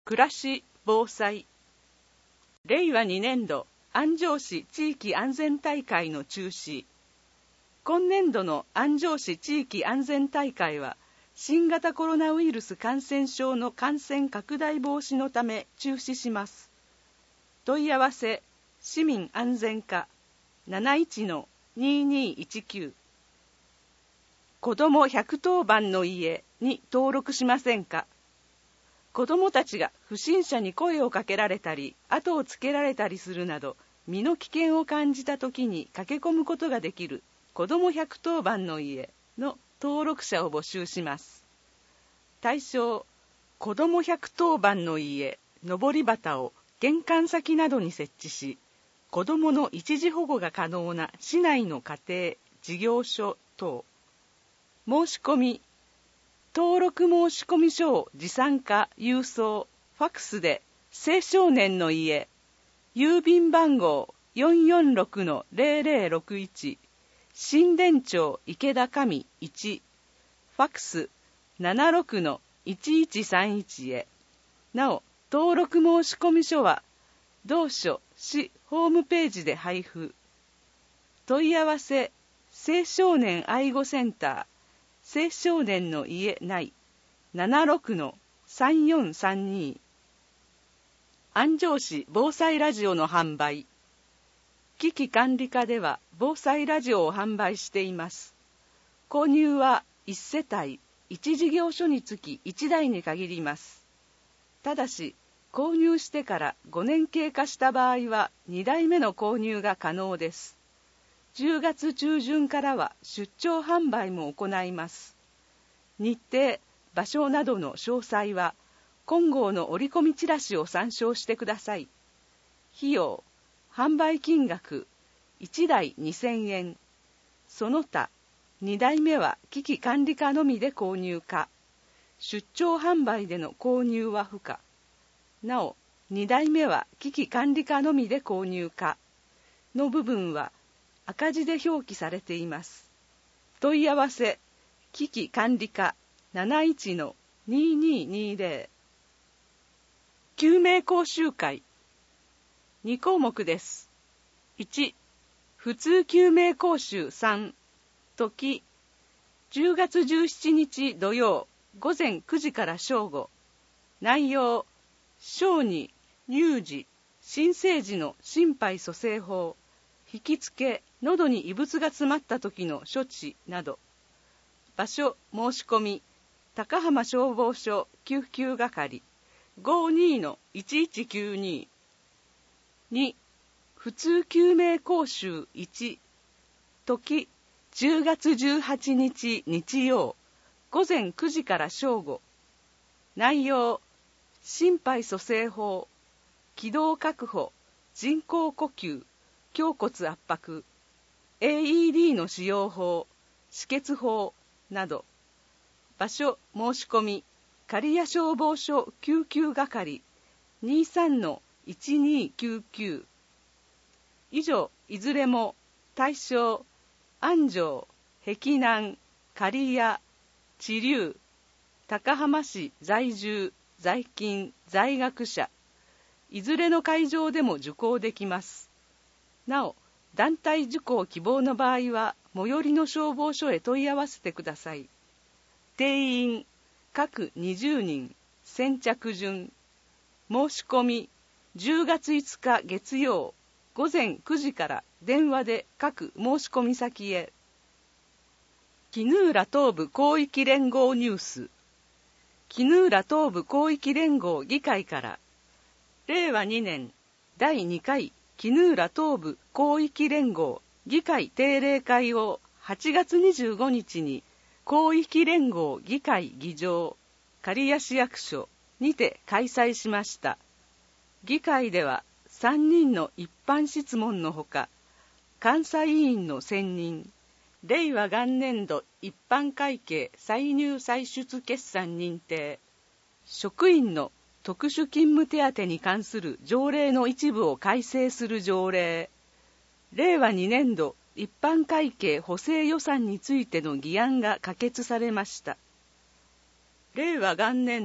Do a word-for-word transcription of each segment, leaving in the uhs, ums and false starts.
暮らし防災。れいわにねんど安城市地域安全大会の中止。今年度の安城市地域安全大会は新型コロナウイルス感染症の感染拡大防止のため中止します。問い合わせ市民安全課 なないちのにーにーいちきゅう。子どもひゃくとおばんの家に登録しませんか。子どもたちが不審者に声をかけられたり後をつけられたりするなど身の危険を感じたときに駆け込むことができる子どもひゃくとおばんの家の登録者を募集します。対象、子どもひゃくとおばんの家のぼり旗を玄関先などに設置し、子どもの一時保護が可能な市内の家庭、事業所等。申し込み、登録申込書を持参か郵送、ファクスで青少年の家、郵便番号 よんよんろくのぜろぜろろくいち、新田町池田上いち、ファクスななろくのいちいちさんいちへ。なお、登録申込書は同所市ホームページで配布。問い合わせ青少年愛護センター青少年の家内 ななろくのさんよんさんに。安城市防災ラジオの販売。危機管理課では防災ラジオを販売しています。購入はいちせたいいち事業所につきいちだいに限ります。ただし購入してからごねん経過した場合はにだいめの購入が可能です。じゅうがつちゅうじゅんからは出張販売も行います。日程、場所などの詳細は今号の折り込みチラシを参照してください。費用、販売金額いちだいにせんえん。その他、にだいめは危機管理課のみで購入か、出張販売での購入は不可。なお、にだいめは危機管理課のみで購入かの部分は赤字で表記されています。問い合わせ危機管理課 なないちのにーにーにーぜろ。救命講習会にこうもくです。いち、普通救命講習さん、時じゅうがつじゅうしちにち土曜ごぜんくじから正午。内容、小児、乳児、新生児の心肺蘇生法、引きつけ、喉に異物が詰まった時の処置など。場所申し込み、高浜消防署救急係 ごーにーのいちいちきゅうに。に、普通救命講習いち、時じゅうがつじゅうはちにち日曜ごぜんくじから正午。内容、心肺蘇生法、気道確保、人工呼吸、胸骨圧迫、エーイーディー の使用法、止血法など。場所申し込み、刈谷消防署救急係 にじゅうさんのいちにーきゅうきゅう。以上、いずれも対象、安城、碧南、刈谷、知立、高浜市在住、在勤、在学者、いずれの会場でも受講できます。なお、団体受講希望の場合は、最寄りの消防署へ問い合わせてください。定員、各にじゅうにん、先着順。申し込み、じゅうがついつか月曜、ごぜんくじから電話で各申し込み先へ。衣浦東部広域連合ニュース。衣浦東部広域連合議会から、れいわにねんだいにかい衣浦東部広域連合議会定例会をはちがつにじゅうごにちに広域連合議会議場刈谷市役所にて開催しました。議会ではさんにんの一般質問のほか、監査委員の選任、れいわ元年度一般会計歳入歳出決算認定、職員の特殊勤務手当に関する条例の一部を改正する条例、れいわにねんど一般会計補正予算についての議案が可決されました。れいわ元年度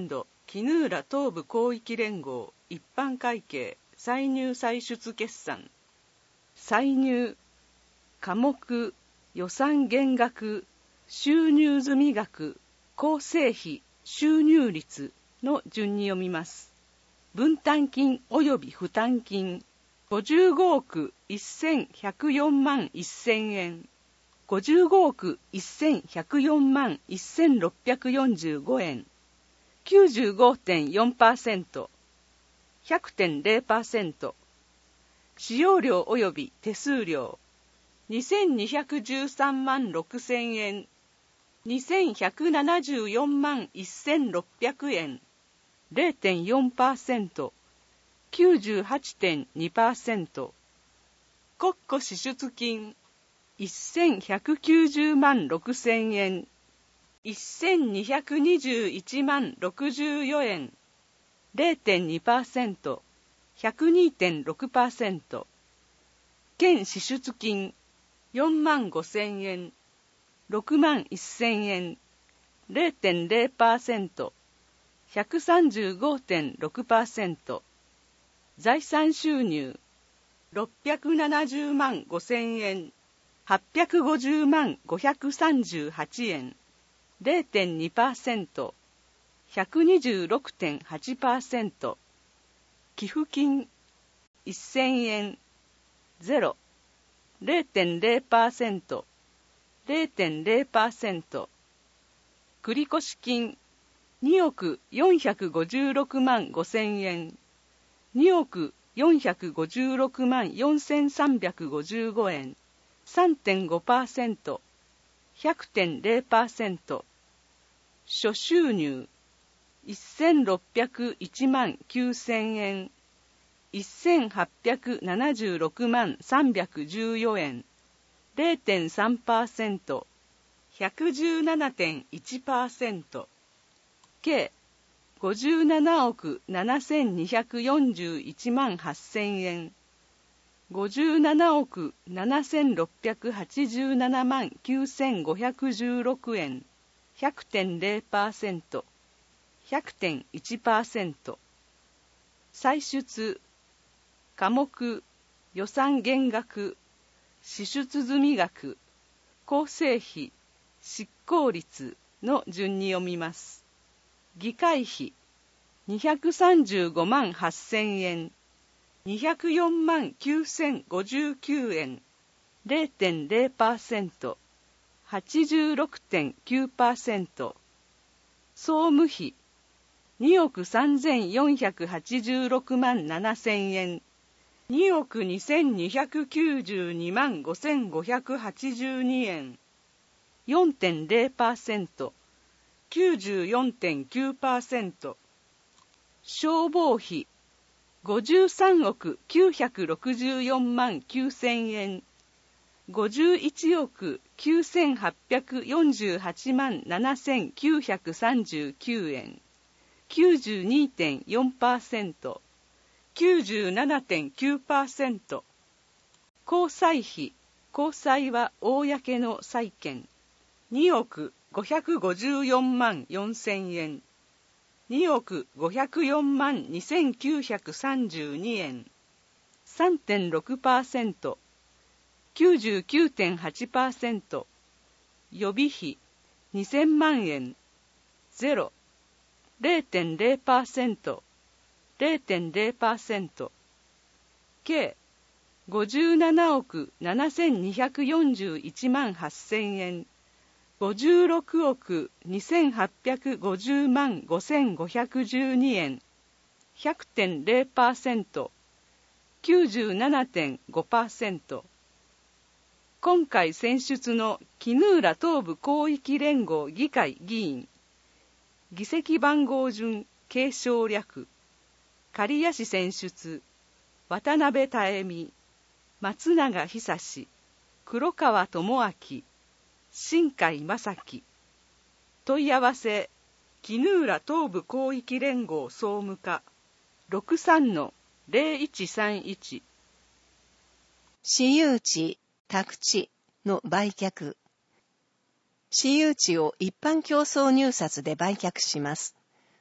絹浦東部広域連合一般会計歳入歳出決算。歳入、科目、予算減額、収入済額、構成費、収入率の順に読みます。分担金及び負担金、ごじゅうごおくせんひゃくよんまんせんえん、ごじゅうごおくせんひゃくよんまんせんろっぴゃくよんじゅうごえん、きゅうじゅうごてんよんパーセント、ひゃくてんゼロパーセント、使用料及び手数料、にせんにひゃくじゅうさんまんろくせんえん、にせんひゃくななじゅうよんまんせんろっぴゃくえん、ゼロてんよんパーセント、きゅうじゅうはちてんにパーセント、国庫支出金、せんひゃくきゅうじゅうまんろくせんえん、せんにひゃくにじゅういちまんろくじゅうよえん、ゼロてんにパーセント、ひゃくにてんろくパーセント、県支出金、よんまんごせんえん、ろくまんせんえん、ゼロてんゼロパーセント、ひゃくさんじゅうごてんろくパーセント、財産収入、ろっぴゃくななじゅうまんごせんえん、はっぴゃくごじゅうまんごひゃくさんじゅうはちえん、ゼロてんにパーセント、ひゃくにじゅうろくてんはちパーセント、寄付金、せんえん、ゼロ、ゼロてんゼロパーセント、ゼロてんゼロパーセント、繰越金、におくよんひゃくごじゅうろくまんごせんえん、におくよんひゃくごじゅうろくまんよんせんさんびゃくごじゅうごえん、さんてんごパーセント、ひゃくてんゼロパーセント、諸収入、せんろっぴゃくいちまんきゅうせんえん、せんはっぴゃくななじゅうろくまんさんびゃくじゅうよえん、ゼロてんさんパーセント、ひゃくじゅうななてんいちパーセント、計ごじゅうななおくななせんにひゃくよんじゅういちまんはっせんえん、ごじゅうななおくななせんろっぴゃくはちじゅうななまんきゅうせんごひゃくじゅうろくえん、ひゃくてんゼロパーセント、ひゃくてんいちパーセント、歳出、科目、予算減額、支出済額、構成費、執行率の順に読みます。議会費、にひゃくさんじゅうごまんはっせんえん、にひゃくよんまんきゅうせんごじゅうきゅうえん、ゼロてんゼロパーセント、はちじゅうろくてんきゅうパーセント、総務費、におくさんぜんよんひゃくはちじゅうろくまんななせんえん、におくにせんにひゃくきゅうじゅうにまんごせんごひゃくはちじゅうにえん、よんてんゼロパーセント、きゅうじゅうよんてんきゅうパーセント、消防費、ごじゅうさんおくきゅうひゃくろくじゅうよんまんきゅうせんえん、ごじゅういちおくきゅうせんはっぴゃくよんじゅうはちまんななせんきゅうひゃくさんじゅうきゅうえん、きゅうじゅうにてんよんパーセント、きゅうじゅうななてんきゅうパーセント、公債費、公債は公の債権、におくごひゃくごじゅうよんまんよんせんえん、におくごひゃくよんまんにせんきゅうひゃくさんじゅうにえん、さんてんろくパーセント、きゅうじゅうきゅうてんはちパーセント、予備費にせんまんえん、ゼロ、ゼロてんゼロパーセント、ゼロてんゼロパーセント、計ごじゅうななおくななせんにひゃくよんじゅういちまんはっせんえん、ごじゅうろくおくにせんはっぴゃくごじゅうまんごせんごひゃくじゅうにえん、ひゃくてんゼロパーセント、きゅうじゅうななてんごパーセント、今回選出の絹浦東部広域連合議会議員、議席番号順継承略、刈谷市選出、渡辺妙美、松永久志、黒川智明、新海正樹。問い合わせ、絹浦東部広域連合総務課 ろくさんのゼロいちさんいち。 私有地、宅地の売却。私有地を一般競争入札で売却します。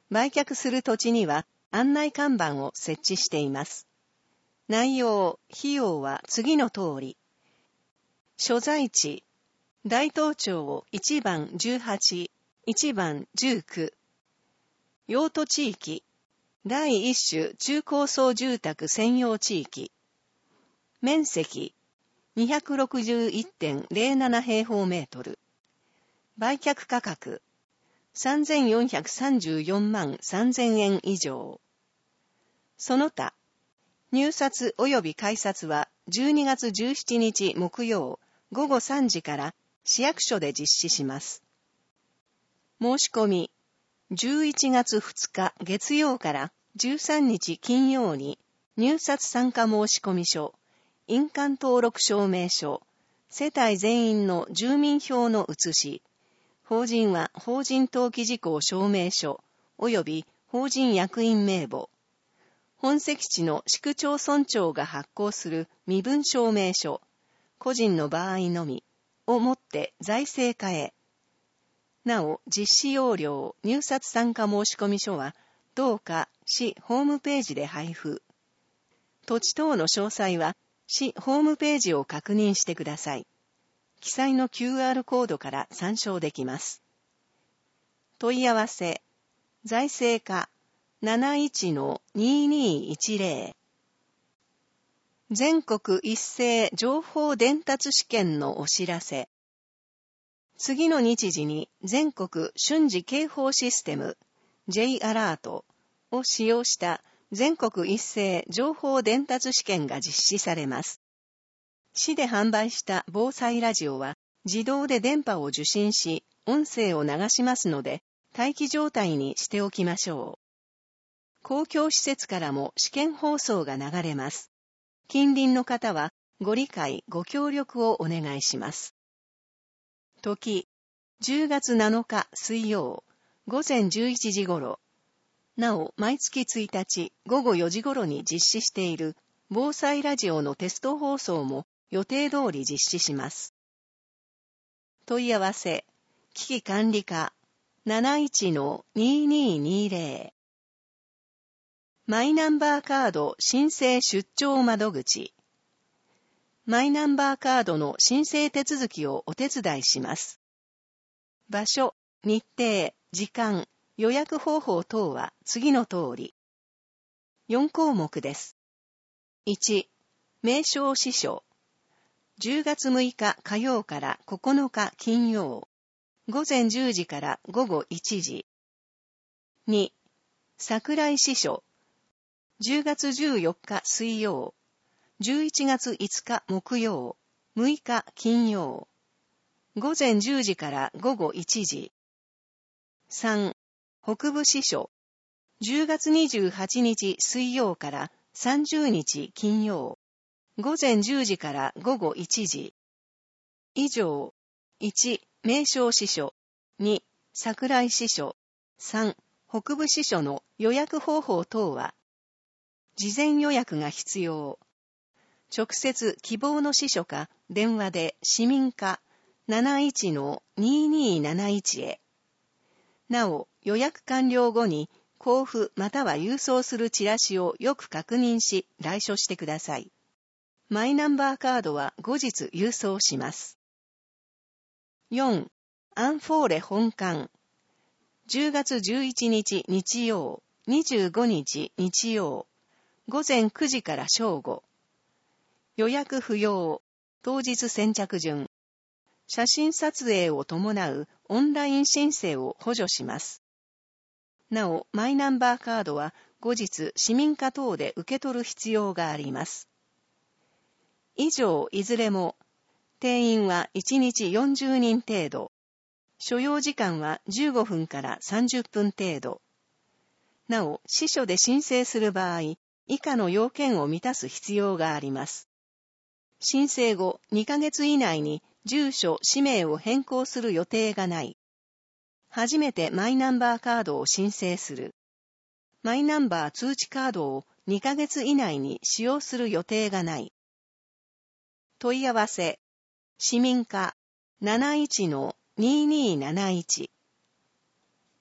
売却する土地には案内看板を設置しています。内容、費用は次の通り。所在地、大東町いちばんじゅうはち、いちばんじゅうきゅう。用途地域、第一種中高層住宅専用地域。面積、にひゃくろくじゅういってんゼロなな 平方メートル。売却価格、さんぜんよんひゃくさんじゅうよんまんさんぜんえん以上。その他、入札及び改札はじゅうにがつじゅうしちにち木曜ごごさんじから市役所で実施します。申し込み、じゅういちがつふつか月曜からじゅうさんにち金曜に入札参加申込書、印鑑登録証明書、世帯全員の住民票の写し、法人は法人登記事項証明書、及び法人役員名簿、本籍地の市区町村長が発行する身分証明書、個人の場合のみ、をもって財政課へ。なお、実施要領、入札参加申込書は、同課市ホームページで配布。土地等の詳細は、市ホームページを確認してください。記載の キューアール コードから参照できます。問い合わせ、財政課 なないちのににいちゼロ。全国一斉情報伝達試験のお知らせ。次の日時に全国瞬時警報システム J アラートを使用した全国一斉情報伝達試験が実施されます。市で販売した防災ラジオは自動で電波を受信し、音声を流しますので、待機状態にしておきましょう。公共施設からも試験放送が流れます。近隣の方はご理解、ご協力をお願いします。時、じゅうがつなのか水曜、午前じゅういちじ頃。なお、毎月ついたちごごよじ頃に実施している防災ラジオのテスト放送も予定通り実施します。問い合わせ、危機管理課 なないちのにににゼロ。マイナンバーカード申請出張窓口。マイナンバーカードの申請手続きをお手伝いします。場所、日程、時間、予約方法等は次の通り。よんこうもくです。いち、名称支所。じゅうがつむいか火曜からここのか金曜。午前じゅうじから午後いちじ。に、桜井支所。じゅうがつじゅうよっか水曜。じゅういちがついつか木曜。むいか金曜。午前じゅうじから午後いちじ。さん、北部支所。じゅうがつにじゅうはちにち水曜からさんじゅうにち金曜。午前じゅうじから午後いちじ。以上、いち、名称支所。に、桜井支所。さん、北部支所の予約方法等は、事前予約が必要。直接希望の支所か電話で市民課 なないちのにになないち へ。なお、予約完了後に交付または郵送するチラシをよく確認し来所してください。マイナンバーカードは後日郵送します。よん、アンフォーレ本館。じゅうがつじゅういちにち日曜、にじゅうごにち日曜、午前くじから正午。予約不要、当日先着順。写真撮影を伴うオンライン申請を補助します。なお、マイナンバーカードは後日市民課等で受け取る必要があります。以上、いずれも、定員はいちにちよんじゅうにん程度。所要時間はじゅうごふんからさんじゅっぷん程度。なお、支所で申請する場合、以下の要件を満たす必要があります。申請後にかげつ以内に住所、氏名を変更する予定がない。初めてマイナンバーカードを申請する。マイナンバー通知カードをにかげつ以内に使用する予定がない。問い合わせ、市民課 なないちのにになないち。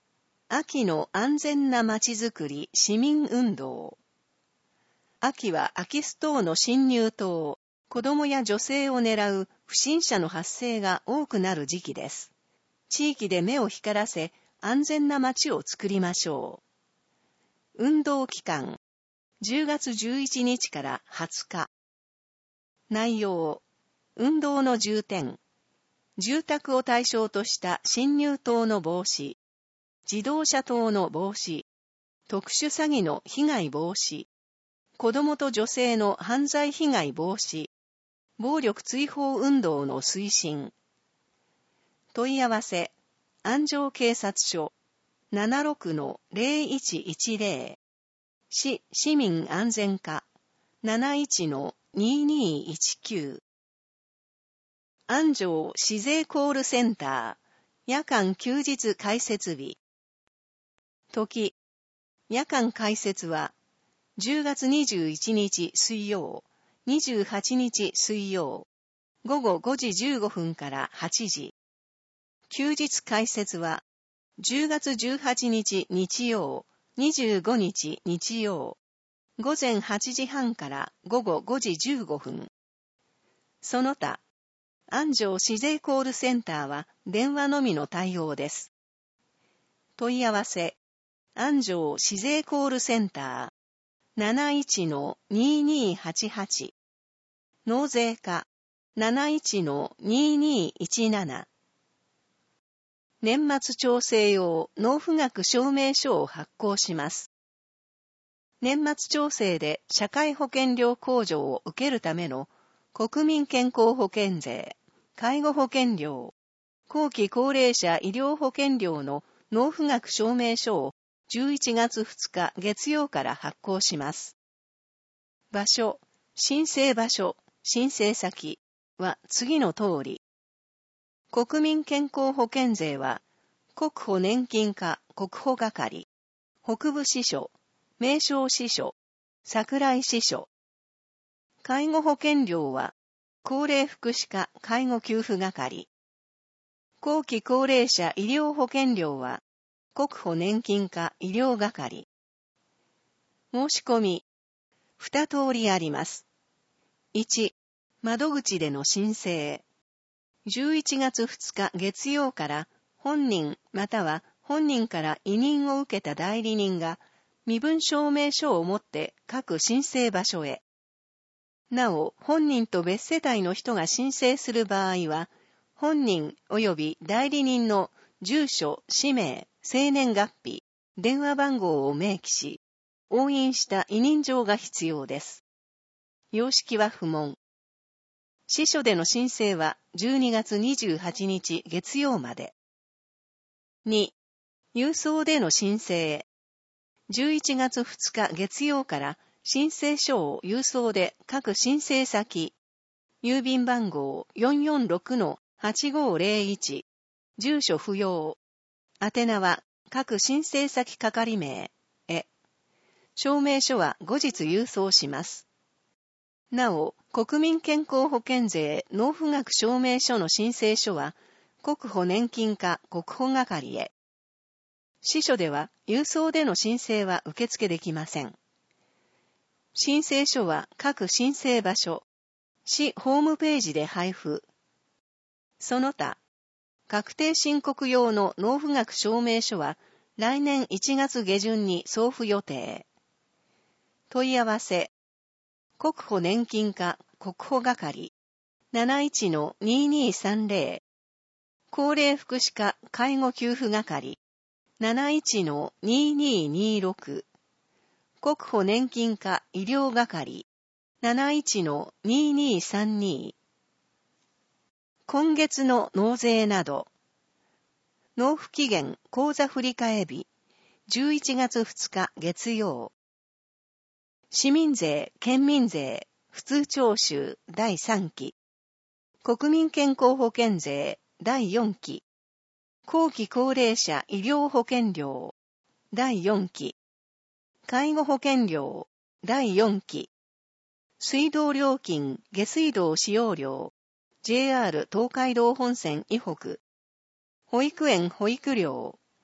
秋の安全なまちづくり市民運動。秋は空き巣等の侵入等、子供や女性を狙う不審者の発生が多くなる時期です。地域で目を光らせ、安全な街を作りましょう。運動期間、じゅうがつじゅういちにちからはつか。内容、運動の重点、住宅を対象とした侵入等の防止、自動車等の防止、特殊詐欺の被害防止、子供と女性の犯罪被害防止、暴力追放運動の推進。問い合わせ、安城警察署 ななろくのゼロいちいちゼロ、市市民安全課 なないちのにーにーいちきゅう。安城市税コールセンター、夜間休日開設日。時、夜間開設は、じゅうがつにじゅういちにち水曜、にじゅうはちにち水曜、ごごごじじゅうごふんからはちじ。休日開設は、じゅうがつじゅうはちにち日曜、にじゅうごにち日曜、ごぜんはちじはんからごごごじじゅうごふん。その他、安城市税コールセンターは電話のみの対応です。問い合わせ、安城市税コールセンター なないちのにーにーはちはち、納税課 なないちのにーにーいちなな。年末調整用納付額証明書を発行します。年末調整で社会保険料控除を受けるための国民健康保険税、介護保険料、後期高齢者医療保険料の納付額証明書をじゅういちがつふつか月曜から発行します。場所、申請場所、申請先は次の通り。国民健康保険税は、国保年金課国保係、北部支所、名称支所、桜井支所。介護保険料は、高齢福祉課介護給付係。後期高齢者医療保険料は、国保年金課医療係。申し込み、二通りあります。いち、窓口での申請。じゅういちがつふつか月曜から本人または本人から委任を受けた代理人が身分証明書を持って各申請場所へ。なお、本人と別世帯の人が申請する場合は、本人及び代理人の住所、氏名、生年月日、電話番号を明記し、押印した委任状が必要です。様式は不問。支所での申請はじゅうにがつにじゅうはちにち月曜まで。に、郵送での申請。じゅういちがつふつか月曜から申請書を郵送で各申請先、郵便番号 よんよんろくのはちごゼロいち、住所不要、宛名は各申請先係名へ。証明書は後日郵送します。なお、国民健康保険税納付額証明書の申請書は、国保年金課国保係へ。支所では、郵送での申請は受付できません。申請書は各申請場所、市ホームページで配布。その他、確定申告用の納付額証明書は、来年いちがつげじゅんに送付予定。問い合わせ、国保年金課国保係 なないちのにーにーさんゼロ、高齢福祉課介護給付係 なないちのにーにーにーろく、国保年金課医療係 なないちのにーにーさんに。今月の納税など、納付期限口座振替日じゅういちがつふつか月曜。市民税、県民税、普通徴収だいさんき。国民健康保険税だいよんき。後期高齢者医療保険料だいよんき。介護保険料だいよんき。水道料金、下水道使用料、ジェイアール 東海道本線以北。保育園保育料。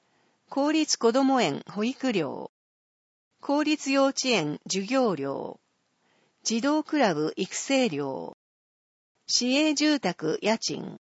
公立こども園保育料、公立幼稚園授業料、児童クラブ育成料、市営住宅家賃、